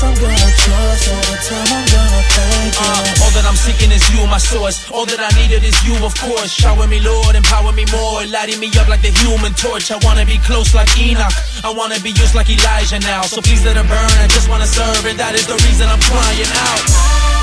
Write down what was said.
I'm gonna trust, all the time I'm gonna thank you. All that I'm seeking is you, my source. All that I needed is you, of course. Shower me, Lord, empower me more, lighting me up like the Human Torch. I wanna be close like Enoch, I wanna be used like Elijah now. So please let it burn, I just wanna serve, and that is the reason I'm crying out.